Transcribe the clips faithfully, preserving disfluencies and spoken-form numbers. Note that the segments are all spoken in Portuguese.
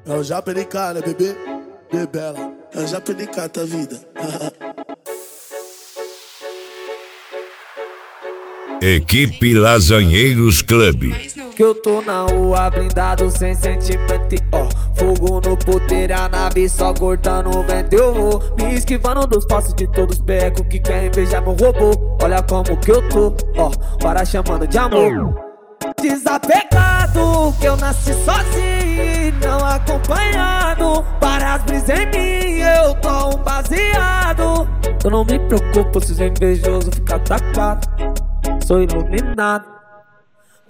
É o Japa N K, né, bebê? Bebela. É o Japa N K, tá vida. Equipe Lasanheiros Club. Que eu tô na rua blindado sem sentimento e ó, fogo no puteiro, a nave só cortando o vento. Eu vou me esquivando dos passos de todos os becos que querem beijar meu robô. Olha como que eu tô, ó, para chamando de amor. Desapegado, que eu nasci sozinho, não acompanhado. Para as brisas em mim, eu tô um baseado. Eu não me preocupo se os invejosos ficar tapado. Sou iluminado. Oh,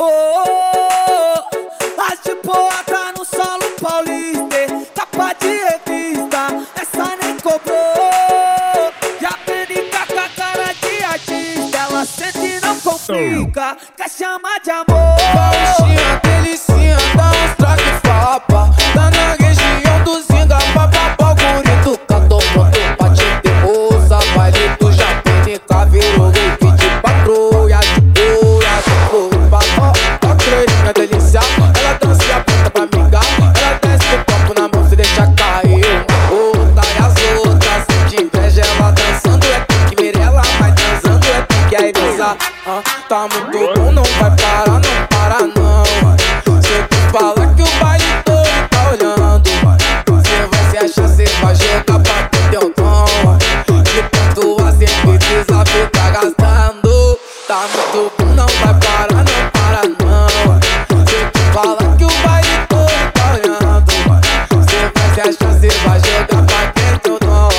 oh, oh, as de boa tá no solo paulista, capa de revista, essa nem cobrou. Já aprendi com a cara de artista, ela sente e não complica, quer chamar de amor. Paulistinha, delicinha, dá uns traques fapa. Tá na região do Zinga, papapá, gurito, canto pronto pra te ter moça. Baile do Japenica, virou rave de patrulha, de boa, de boa. Ó, ó, treininha, delícia, ela dança e aponta pra mingar. Ela desce com o copo na mão, se deixa cair uma outra. E as outras, se de inveja, ela dançando é pique Mirella, mas dançando é pique a Elisa. Ah, tá muito bom, não vai parar, não para não. Se eu te falar que o baile todo tá olhando, cê vai se achar, cê vai jogar pra ter teu tom. De pontua sempre precisa ficar gastando. Tá muito bom, não vai parar, não para não. Se eu te falar que o baile todo tá olhando, cê vai se achar, cê vai jogar pra ter teu tom.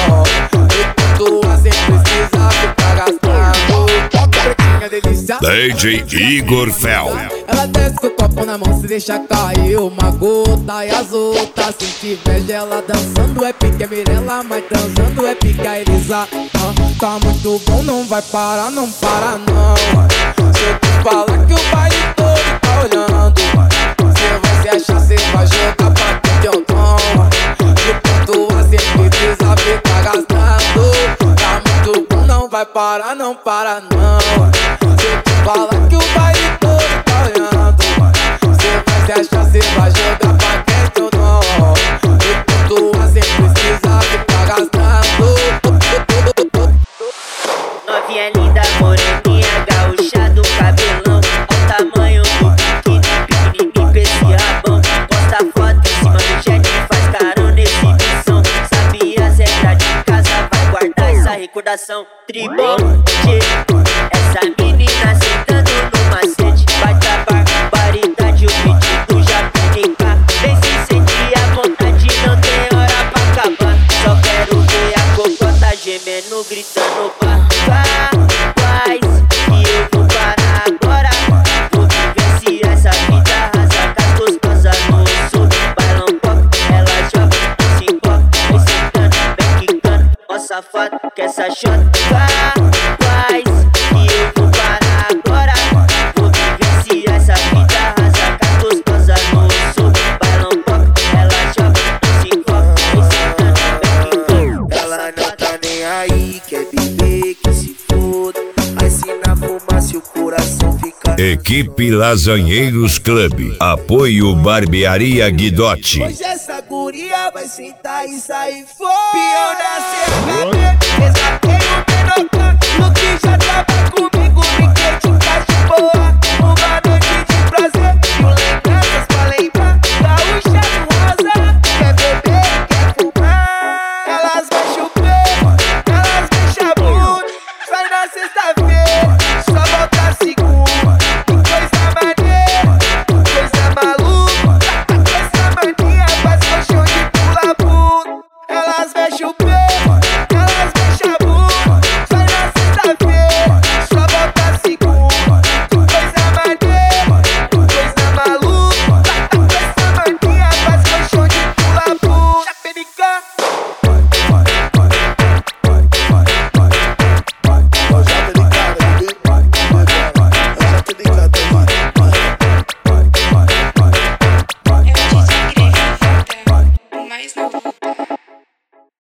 De pontua sempre precisa ficar gastando. Delícia, D J Igor Fel. ela desce com o copo na mão, se deixa cair uma gota. E as outras, se tiver ela dançando é pique a Mirella, mas dançando é pique a Elisa. Ah, tá muito bom, não vai parar, não para não. Se eu te falar que o baile todo tá olhando, cê vai se achar, cê vai jogar pra ter teu tom. De pontua sempre precisa ficar gastando. Tá muito bom, não vai parar, não para não. Se eu te falar que o baile todo tá olhando, cê vai se achar, cê vai jogar pra quem eu não. E pontua sempre precisa ficar gastando. Novinha linda, moreninha, gaúcha do cabelão. Olha o tamanho do biquíni, pequenininho com esse rabão. Posta foto em cima do jet, faz carona, exibição. Sabia as regras de casa, vai guardar essa recordação. Tribom, essa menina sentando no macete. Vai travar barbaridade, o beat do Japenica. Vem se sentir à vontade, não tem hora pra acabar. Só quero ver a cocota gemendo, gritando pá. Faz que eu vou parar agora. Vou vivenciar essa vida, arrasa com as gostosas no sul. Bailão pop, ela joga, se encosta, vem sentando, vem quicando. Ó safado, que essa shot faz que eu vou parar agora. Vou vivenciar essa vida, arrasa com as gostosas no sul. Bailão pop, ela joga, se encosta, vem sentando, vem quicando. Ela não tá nem aí, quer beber, que se foda. Mas se na fumaça o coração fica. Equipe Lasanheiros Club. Apoio Barbearia Guidotti. Hoje essa guria vai sentar e sair fora. Pior da C H D, desafiei o menor, no que já tava com